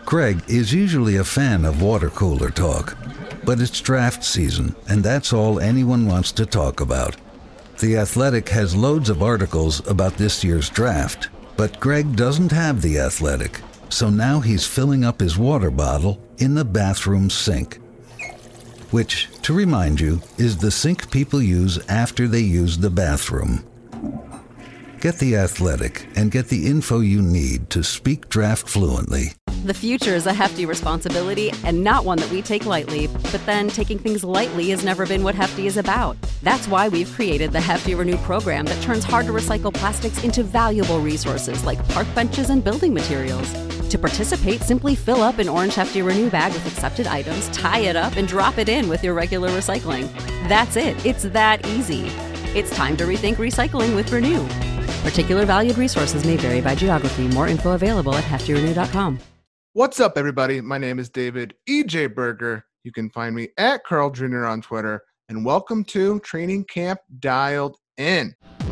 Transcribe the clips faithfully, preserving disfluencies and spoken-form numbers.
Greg is usually a fan of water cooler talk, but it's draft season, and that's all anyone wants to talk about. The Athletic has loads of articles about this year's draft, but Greg doesn't have The Athletic, so now he's filling up his water bottle in the bathroom sink, which, to remind you, is the sink people use after they use the bathroom. Get The Athletic and get the info you need to speak draft fluently. The future is a hefty responsibility and not one that we take lightly. But then taking things lightly has never been what Hefty is about. That's why we've created the Hefty Renew program that turns hard-to-recycle plastics into valuable resources like park benches and building materials. To participate, simply fill up an orange Hefty Renew bag with accepted items, tie it up, and drop it in with your regular recycling. That's it. It's that easy. It's time to rethink recycling with Renew. Particular valued resources may vary by geography. More info available at hefty renew dot com. What's up, everybody? My name is David E J Berger. You can find me at Carl Junior on Twitter. And welcome to Training Camp Dialed In.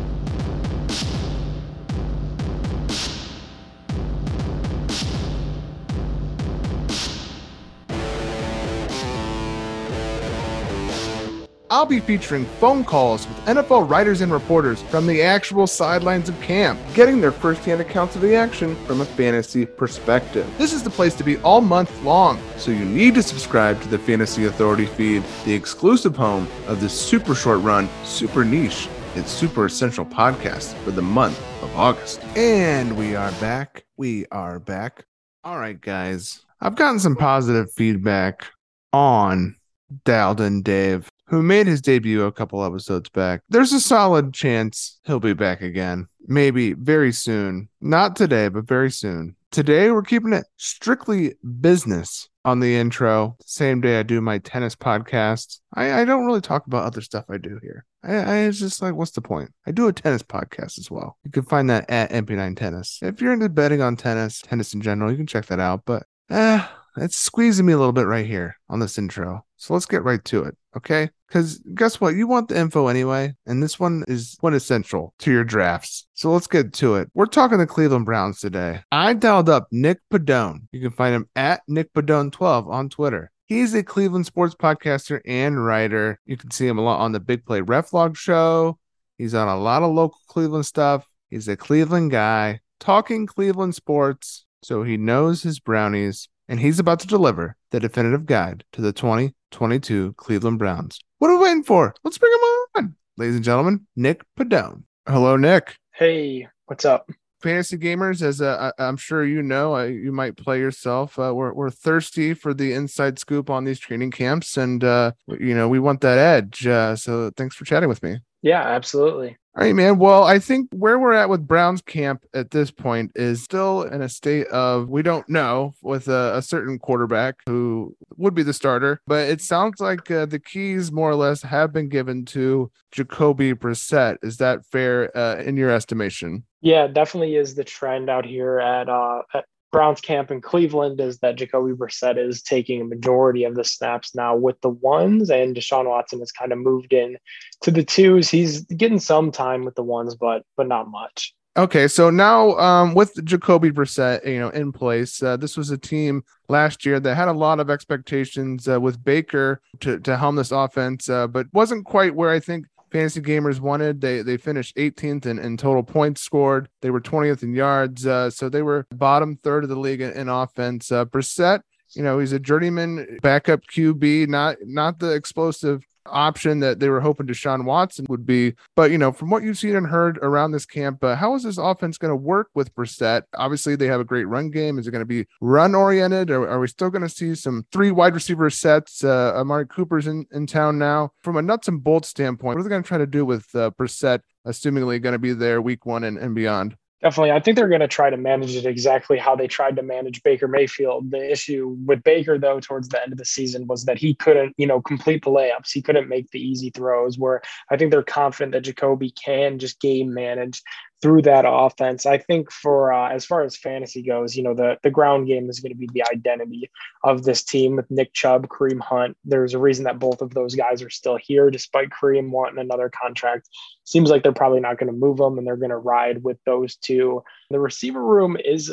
I'll be featuring phone calls with N F L writers and reporters from the actual sidelines of camp, getting their first-hand accounts of the action from a fantasy perspective. This is the place to be all month long, so you need to subscribe to the Fantasy Authority feed, the exclusive home of this super short run, super niche, and super essential podcast for the month of August. And we are back. We are back. All right, guys. I've gotten some positive feedback on Dialed In Dave, who made his debut a couple episodes back. There's a solid chance he'll be back again. Maybe very soon. Not today, but very soon. Today, we're keeping it strictly business on the intro. Same day I do my tennis podcast. I, I don't really talk about other stuff I do here. I, I it's just like, what's the point? I do a tennis podcast as well. You can find that at M P nine Tennis. If you're into betting on tennis, tennis in general, you can check that out. But eh, it's squeezing me a little bit right here on this intro. So let's get right to it, okay? Because guess what? You want the info anyway, and this one is one essential to your drafts. So let's get to it. We're talking the Cleveland Browns today. I dialed up Nick Padone. You can find him at Nick Padone twelve on Twitter. He's a Cleveland sports podcaster and writer. You can see him a lot on the Big Play Reflog show. He's on a lot of local Cleveland stuff. He's a Cleveland guy talking Cleveland sports, so he knows his Brownies. And he's about to deliver the definitive guide to the twenty twenty-two Cleveland Browns. What are we waiting for? Let's bring him on. Ladies and gentlemen, Nick Padone. Hello, Nick. Hey, what's up? Fantasy gamers, as uh, I'm sure you know, uh, you might play yourself. Uh, we're we're thirsty for the inside scoop on these training camps, and uh, you know we want that edge. Uh, so thanks for chatting with me. Yeah, absolutely. All right, man. Well, I think where we're at with Browns camp at this point is still in a state of we don't know with a, a certain quarterback who would be the starter. But it sounds like uh, the keys more or less have been given to Jacoby Brissett. Is that fair uh, in your estimation? Yeah, definitely is the trend out here at, uh, at Browns camp in Cleveland is that Jacoby Brissett is taking a majority of the snaps now with the ones, and Deshaun Watson has kind of moved in to the twos. He's getting some time with the ones, but but not much. Okay, so now um, with Jacoby Brissett, you know, in place, uh, this was a team last year that had a lot of expectations uh, with Baker to to helm this offense, uh, but wasn't quite where I think fantasy gamers wanted. They they finished eighteenth in, in total points scored. They were twentieth in yards. Uh, so they were bottom third of the league in, in offense. Uh, Brissett, you know, he's a journeyman backup Q B, not not the explosive option that they were hoping Deshaun Watson would be. But, you know, from what you've seen and heard around this camp, uh, how is this offense going to work with Brissett? Obviously, they have a great run game. Is it going to be run-oriented? Or are we still going to see some three wide receiver sets? Uh, Amari Cooper's in, in town now. From a nuts and bolts standpoint, what are they going to try to do with uh, Brissett, assumingly going to be there week one and, and beyond? Definitely. I think they're going to try to manage it exactly how they tried to manage Baker Mayfield. The issue with Baker, though, towards the end of the season was that he couldn't, you know, complete the layups. He couldn't make the easy throws, where I think they're confident that Jacoby can just game manage through that offense. I think for uh, as far as fantasy goes, you know, the, the ground game is going to be the identity of this team with Nick Chubb, Kareem Hunt. There's a reason that both of those guys are still here, despite Kareem wanting another contract. Seems like they're probably not going to move them, and they're going to ride with those two. The receiver room is a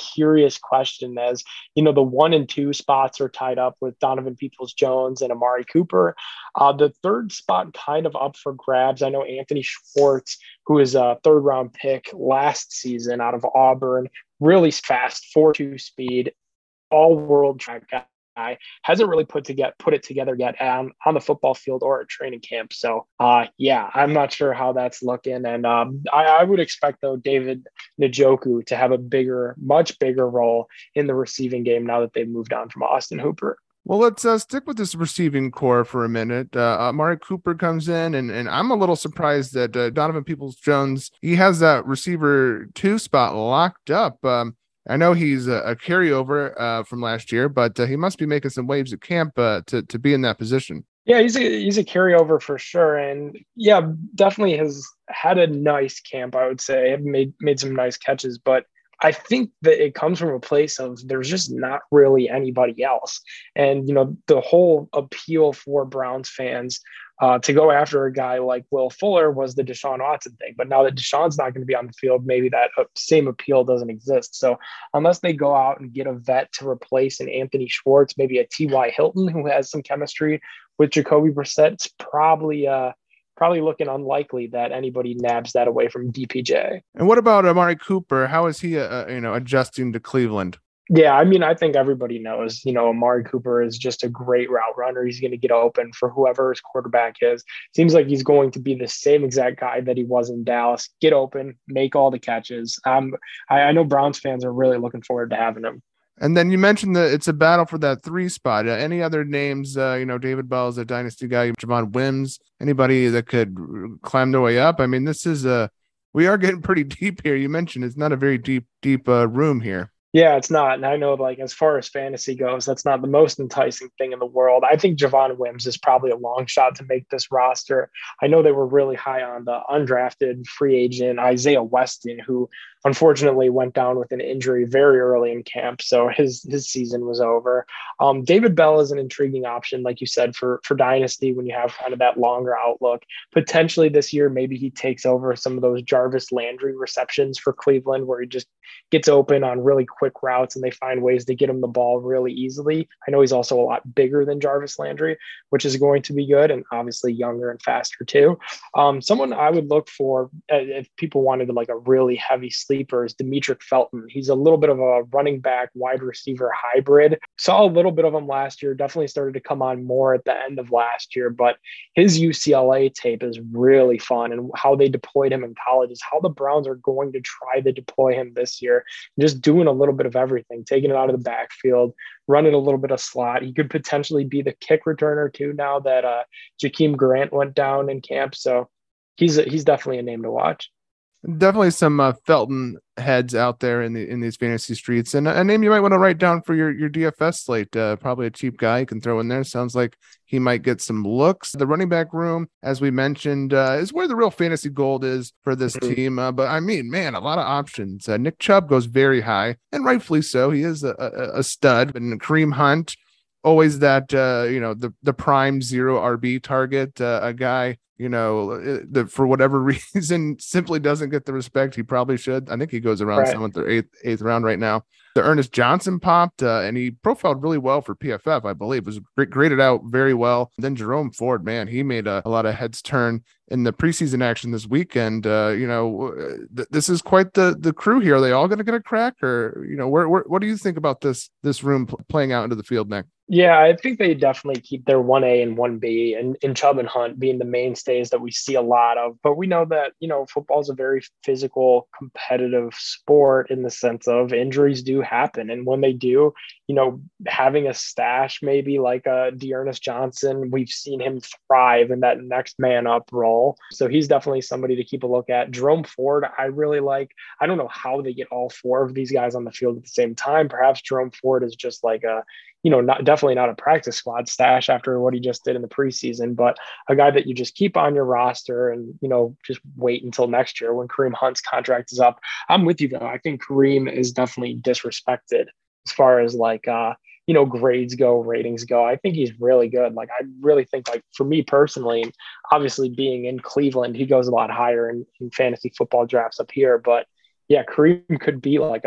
curious question as, you know, the one and two spots are tied up with Donovan Peoples-Jones and Amari Cooper. Uh, the third spot kind of up for grabs. I know Anthony Schwartz, who is a third round pick last season out of Auburn, really fast, four two speed, all world track guy. Guy hasn't really put to get put it together yet on, on the football field or at training camp. So uh yeah, I'm not sure how that's looking. And um I, I would expect though David Njoku to have a bigger, much bigger role in the receiving game now that they've moved on from Austin Hooper. Well, let's uh, stick with this receiving core for a minute. Uh, Amari Cooper comes in, and, and I'm a little surprised that uh, Donovan Peoples-Jones, he has that receiver two spot locked up. Um, I know he's a, a carryover uh, from last year, but uh, he must be making some waves at camp uh, to to be in that position. Yeah, he's a he's a carryover for sure, and yeah, definitely has had a nice camp. I would say have made made some nice catches, but I think that it comes from a place of there's just not really anybody else, and you know the whole appeal for Browns fans Uh, to go after a guy like Will Fuller was the Deshaun Watson thing. But now that Deshaun's not going to be on the field, maybe that uh, same appeal doesn't exist. So unless they go out and get a vet to replace an Anthony Schwartz, maybe a T Y Hilton who has some chemistry with Jacoby Brissett, it's probably uh, probably looking unlikely that anybody nabs that away from D P J. And what about Amari Cooper? How is he uh, you know, adjusting to Cleveland? Yeah, I mean, I think everybody knows, you know, Amari Cooper is just a great route runner. He's going to get open for whoever his quarterback is. Seems like he's going to be the same exact guy that he was in Dallas. Get open, make all the catches. Um, I, I know Browns fans are really looking forward to having him. And then you mentioned that it's a battle for that three spot. Uh, any other names? Uh, you know, David Bell is a dynasty guy. Javon Wims, anybody that could climb their way up? I mean, this is a we are getting pretty deep here. You mentioned it's not a very deep, deep uh, room here. Yeah, it's not. And I know, like, as far as fantasy goes, that's not the most enticing thing in the world. I think Javon Wims is probably a long shot to make this roster. I know they were really high on the undrafted free agent Isaiah Weston, who unfortunately went down with an injury very early in camp. So his his season was over. Um, David Bell is an intriguing option, like you said, for, for Dynasty when you have kind of that longer outlook. Potentially this year, maybe he takes over some of those Jarvis Landry receptions for Cleveland where he just gets open on really quick routes and they find ways to get him the ball really easily. I know he's also a lot bigger than Jarvis Landry, which is going to be good, and obviously younger and faster too. Um, someone I would look for uh, if people wanted like a really heavy sleeper is Demetric Felton. He's a little bit of a running back, wide receiver hybrid. Saw a little bit of him last year, definitely started to come on more at the end of last year, but his U C L A tape is really fun, and how they deployed him in college is how the Browns are going to try to deploy him this year. Just doing a little bit of everything, taking it out of the backfield, running a little bit of slot. He could potentially be the kick returner too now that uh, Jakeem Grant went down in camp. So he's a, he's definitely a name to watch. Definitely some uh, Felton heads out there in the in these fantasy streets, and a name you might want to write down for your your D F S slate. Uh, probably a cheap guy you can throw in there. Sounds like he might get some looks. The running back room, as we mentioned, uh, is where the real fantasy gold is for this mm-hmm. team. Uh, but I mean, man, a lot of options. Uh, Nick Chubb goes very high, and rightfully so. He is a, a, a stud. And Kareem Hunt, always that uh, you know the the prime zero R B target, uh, a guy. You know, that for whatever reason simply doesn't get the respect he probably should. I think he goes around right. seventh or eighth, eighth round right now. The Ernest Johnson popped, uh, and he profiled really well for P F F, I believe. Was graded out very well. Then Jerome Ford, man, he made a, a lot of heads turn in the preseason action this weekend. Uh, you know, th- this is quite the the crew here. Are they all going to get a crack, or you know, where, where what do you think about this this room pl- playing out into the field next? Yeah, I think they definitely keep their one A and one B, and, and Chubb and Hunt being the mainstays that we see a lot of. But we know that, you know, football is a very physical, competitive sport in the sense of injuries do happen. And when they do, you know, having a stash maybe like a D'Ernest Johnson, we've seen him thrive in that next man up role. So he's definitely somebody to keep a look at. Jerome Ford, I really like. I don't know how they get all four of these guys on the field at the same time. Perhaps Jerome Ford is just like a, you know, not definitely not a practice squad stash after what he just did in the preseason, but a guy that you just keep on your roster and, you know, just wait until next year when Kareem Hunt's contract is up. I'm with you though. I think Kareem is definitely disrespected as far as like, uh, you know, grades go, ratings go. I think he's really good. Like, I really think, like, for me personally, obviously being in Cleveland, he goes a lot higher in, in fantasy football drafts up here, but yeah, Kareem could be like a,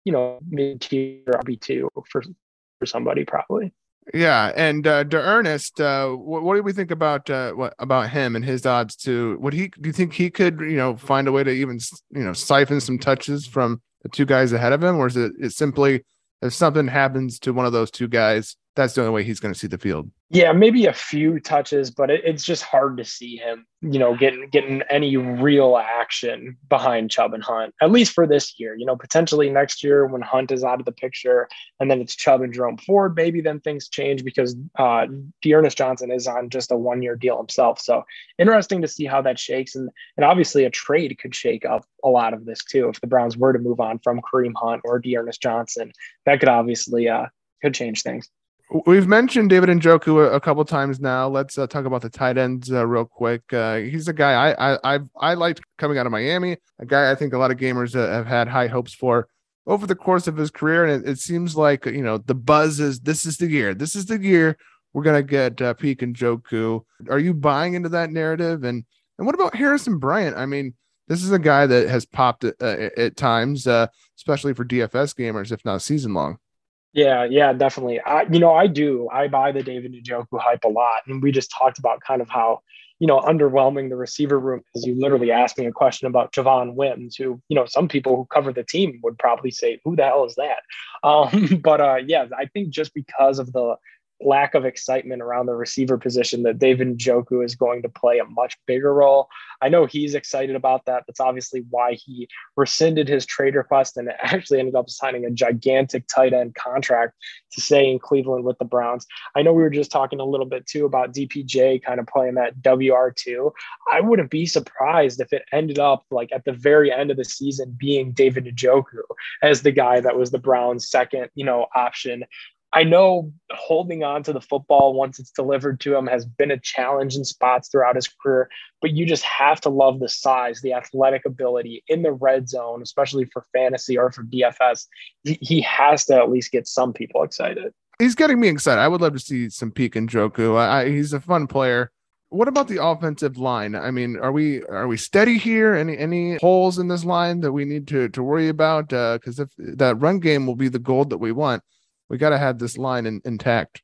you know, mid-tier R B two for, for somebody probably. Yeah, and uh, D'Ernest, uh, what, what do we think about uh, what about him and his odds to? Would he? Do you think he could, you know, find a way to even, you know, siphon some touches from the two guys ahead of him, or is it, it simply if something happens to one of those two guys, that's the only way he's going to see the field? Yeah, maybe a few touches, but it, it's just hard to see him, you know, getting getting any real action behind Chubb and Hunt, at least for this year. You know, potentially next year when Hunt is out of the picture and then it's Chubb and Jerome Ford, maybe then things change because uh, D'Ernest Johnson is on just a one-year deal himself. So interesting to see how that shakes. And, and obviously a trade could shake up a lot of this too. If the Browns were to move on from Kareem Hunt or D'Ernest Johnson, that could obviously uh, could change things. We've mentioned David Njoku a, a couple times now. Let's uh, talk about the tight ends uh, real quick. Uh, he's a guy I I I, I liked coming out of Miami, a guy I think a lot of gamers uh, have had high hopes for over the course of his career. And it, it seems like, you know, the buzz is this is the year. This is the year we're going to get uh, peak Njoku. Are you buying into that narrative? And and what about Harrison Bryant? I mean, this is a guy that has popped at, uh, at times, uh, especially for D F S gamers, if not season long. Yeah, yeah, definitely. I, you know, I do. I buy the David Njoku hype a lot. And we just talked about kind of how, you know, underwhelming the receiver room is. You literally asked me a question about Javon Wims, who, you know, some people who cover the team would probably say, who the hell is that? Um, but uh, yeah, I think just because of the lack of excitement around the receiver position that David Njoku is going to play a much bigger role. I know he's excited about that. That's obviously why he rescinded his trade request and actually ended up signing a gigantic tight end contract to stay in Cleveland with the Browns. I know we were just talking a little bit too about D P J kind of playing that W R two. I wouldn't be surprised if it ended up like at the very end of the season being David Njoku as the guy that was the Browns' second, you know, option. I know holding on to the football once it's delivered to him has been a challenge in spots throughout his career, but you just have to love the size, the athletic ability in the red zone, especially for fantasy or for D F S. He has to at least get some people excited. He's getting me excited. I would love to see some peak Njoku. I, he's a fun player. What about the offensive line? I mean, are we are we steady here? Any any holes in this line that we need to to worry about? Because uh, if that run game will be the gold that we want, we got to have this line in, intact.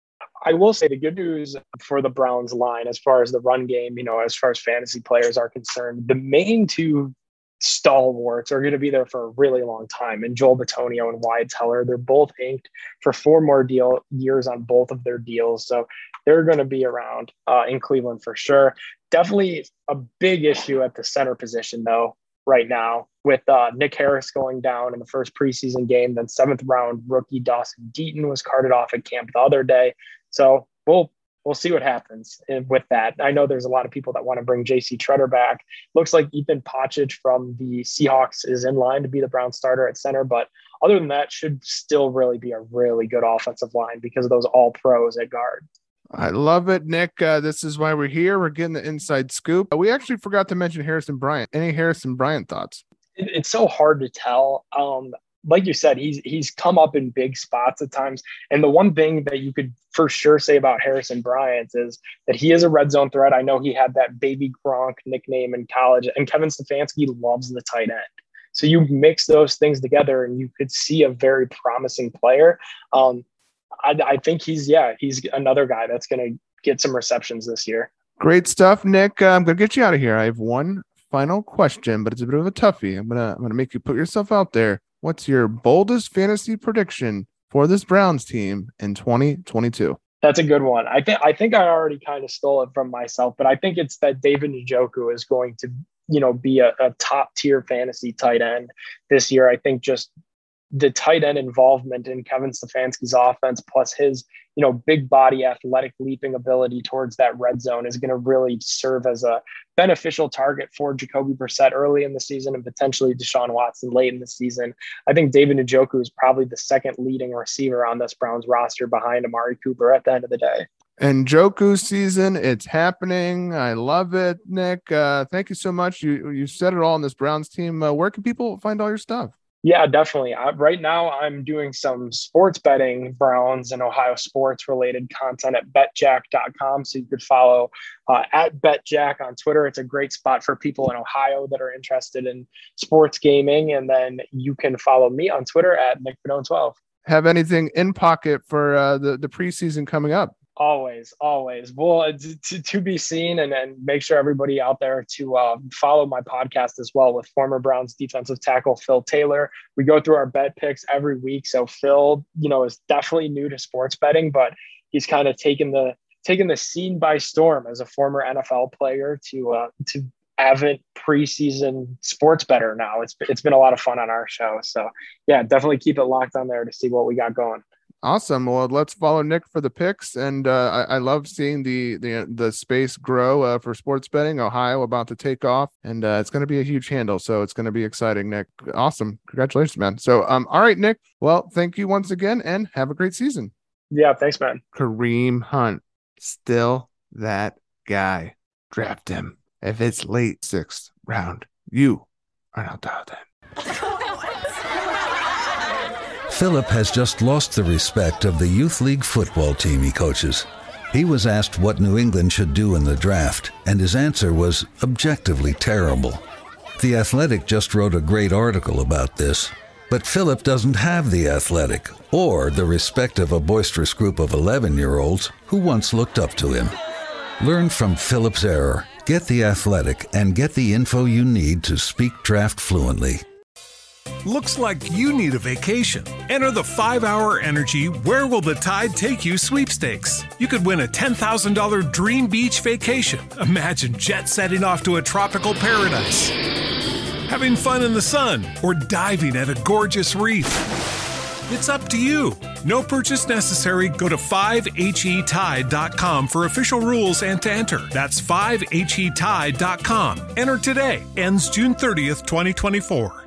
I will say the good news for the Browns line, as far as the run game, you know, as far as fantasy players are concerned, the main two stalwarts are going to be there for a really long time. And Joel Bitonio and Wyatt Teller, they're both inked for four more deal years on both of their deals. So they're going to be around uh, in Cleveland for sure. Definitely a big issue at the center position, though, right now with uh, Nick Harris going down in the first preseason game. Then seventh round rookie Dawson Deaton was carted off at camp the other day. So we'll we'll see what happens with that. I know there's a lot of people that want to bring J C Tretter back. Looks like Ethan Pochich from the Seahawks is in line to be the Brown starter at center. But other than that, should still really be a really good offensive line because of those all pros at guard. I love it, Nick. Uh, this is why we're here. We're getting the inside scoop. We actually forgot to mention Harrison Bryant. Any Harrison Bryant thoughts? It, it's so hard to tell. Um, like you said, he's he's come up in big spots at times. And the one thing that you could for sure say about Harrison Bryant is that he is a red zone threat. I know he had that baby Gronk nickname in college, and Kevin Stefanski loves the tight end. So you mix those things together and you could see a very promising player. Um, I, I think he's, yeah, he's another guy that's going to get some receptions this year. Great stuff, Nick. Uh, I'm going to get you out of here. I have one final question, but it's a bit of a toughie. I'm going to, I'm going to make you put yourself out there. What's your boldest fantasy prediction for this Browns team in twenty twenty-two? That's a good one. I think, I think I already kind of stole it from myself, but I think it's that David Njoku is going to, you know, be a, a top tier fantasy tight end this year. I think just the tight end involvement in Kevin Stefanski's offense, plus his, you know, big body, athletic leaping ability towards that red zone is going to really serve as a beneficial target for Jacoby Brissett early in the season and potentially Deshaun Watson late in the season. I think David Njoku is probably the second leading receiver on this Browns roster behind Amari Cooper at the end of the day. And Njoku season, it's happening. I love it, Nick. Uh, thank you so much. You you said it all on this Browns team. Uh, where can people find all your stuff? Yeah, definitely. I, right now, I'm doing some sports betting, Browns and Ohio sports related content at bet jack dot com. So you could follow uh, at betjack on Twitter. It's a great spot for people in Ohio that are interested in sports gaming. And then you can follow me on Twitter at Nick Padone twelve. Have anything in pocket for uh, the, the preseason coming up? Always, always. Well, to, to be seen, and then make sure everybody out there to uh, follow my podcast as well with former Browns defensive tackle Phil Taylor. We go through our bet picks every week. So Phil, you know, is definitely new to sports betting, but he's kind of taken the taken the scene by storm as a former N F L player to uh, to avid preseason sports bettor now. It's it's been a lot of fun on our show. So yeah, definitely keep it locked on there to see what we got going. Awesome. Well, let's follow Nick for the picks. And uh, I, I love seeing the the the space grow uh, for sports betting. Ohio about to take off, and uh, it's going to be a huge handle. So it's going to be exciting, Nick. Awesome. Congratulations, man. So, um, all right, Nick. Well, thank you once again, and have a great season. Yeah, thanks, man. Kareem Hunt, still that guy. Draft him. If it's late sixth round, you are not dialed in. Philip has just lost the respect of the youth league football team he coaches. He was asked what New England should do in the draft, and his answer was objectively terrible. The Athletic just wrote a great article about this, but Philip doesn't have the Athletic or the respect of a boisterous group of eleven-year-olds who once looked up to him. Learn from Philip's error, get the Athletic, and get the info you need to speak draft fluently. Looks like you need a vacation. Enter the five hour Energy Where Will the Tide Take You sweepstakes. You could win a ten thousand dollars dream beach vacation. Imagine jet setting off to a tropical paradise, having fun in the sun, or diving at a gorgeous reef. It's up to you. No purchase necessary. Go to five H E tide dot com for official rules and to enter. That's five H E tide dot com. Enter today. Ends June thirtieth, twenty twenty-four.